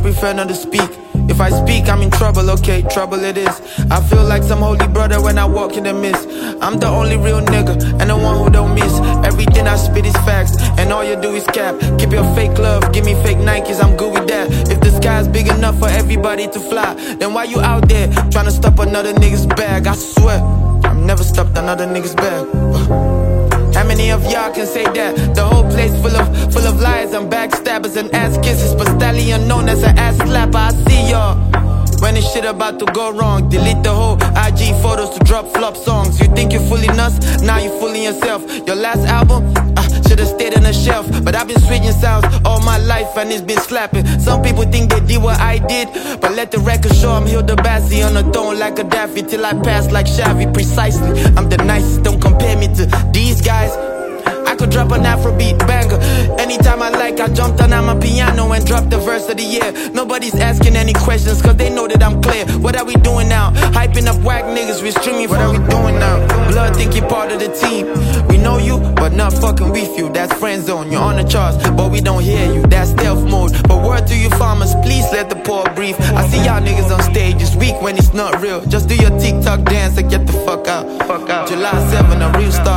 prefer not to speak. If I speak, I'm in trouble, okay, trouble it is. I feel like some holy brother when I walk in the mist. I'm the only real nigga, and the one who don't miss. Everything I spit is facts, and all you do is cap. Keep your fake love, give me fake Nikes, I'm good with that. If the sky's big enough for everybody to fly, then why you out there trying to stop another nigga's bag? I swear, I've never stopped another nigga's bag. How many of y'all can say that? The whole place full of lies and backstabbers and ass kisses, but stallion known as an ass slapper. I see y'all when this shit about to go wrong. Delete the whole IG photos to drop flop songs. You think you're fooling us? Now you're fooling yourself. Your last album, should've stayed on the shelf. But I've been switching sounds all my life and it's been slapping. Some people think they did what I did, but let the record show I'm Hilda Bassi on the throne like a Daffy till I pass like Xavi. Precisely, I'm the nicest, don't compare me to these guys. I could drop an Afrobeat banger anytime I like. I jumped on my piano and dropped the verse of the year. Nobody's asking any questions cause they know that I'm clear. What are we doing now? Hyping up whack niggas with streaming. What are we doing now? Blood think you're part of the team. We know you, but not fucking with you. That's friend zone, you're on the charts, but we don't hear you. That's stealth mode. But word to you farmers, please let the poor breathe. I see y'all niggas on stage, it's weak when it's not real. Just do your TikTok dance and get the fuck out. July 7, a real star